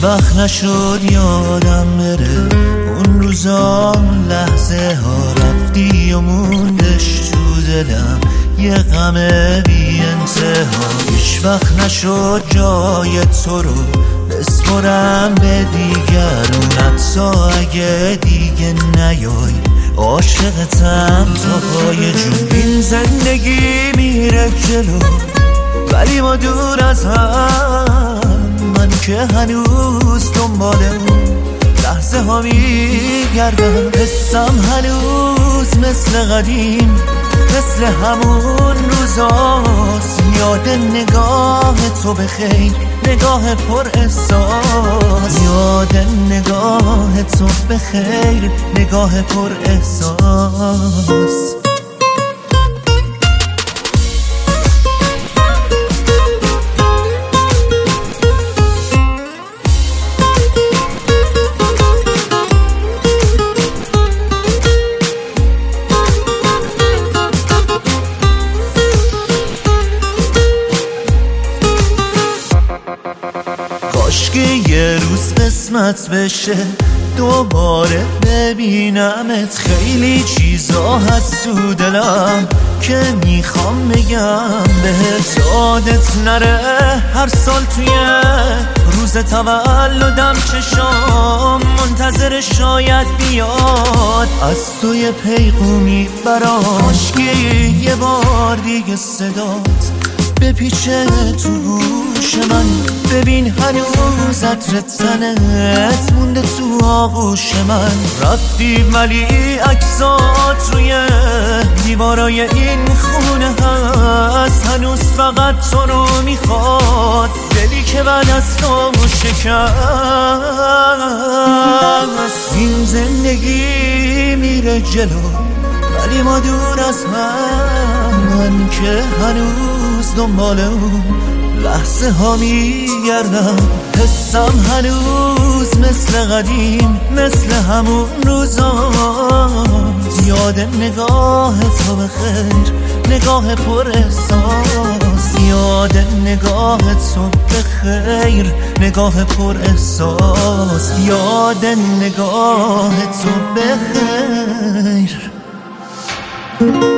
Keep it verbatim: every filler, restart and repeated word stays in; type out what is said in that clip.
وقت نشد یادم بره اون روزا، لحظه ها رفتی و موندش تو دلم یه غم بی انتها. هیچ وقت نشد جای تو رو بسپرم به دیگرون، حتی اگه دیگه نیای عاشقتم تا پای جون. این زندگی میره جلو ولی ما دور از هم، من که هنوز دنبال اون لحظه ها میگردم. حسم هنوز مثل قدیم، مثل همون روزاست. یاد نگاه تو به خیر، نگاه پر احساس. یاد نگاه تو به خیر، نگاه پر احساس. کاشکی یه روز قسمت بشه دوباره ببینمت. خیلی چیزا هست تو دلم که میخوام بگم بهت، یادت نره هر سال توی روز تولدم چشام منتظر شاید بیاد از توی پیغومی برام. کاشکی یه بار دیگه صدات بپیچه تو گوش من، ببین هنوز عطر تنت مونده تو آغوش من. رفتی ولی عکسات روی دیوارای این خونه هست، هنوز فقط تو رو میخواد دلی که بعد از تو شکست. این زندگی میره جلو ولی ما دور از هم، من که هنوز دنبال اون لحظه ها میگردم. حسم هنوز مثل قدیم، مثل همون روزا. یاد نگاه تو به خیر، نگاه پر احساس. یاد نگاه تو به خیر، نگاه پر احساس. یاد نگاه تو به خیر.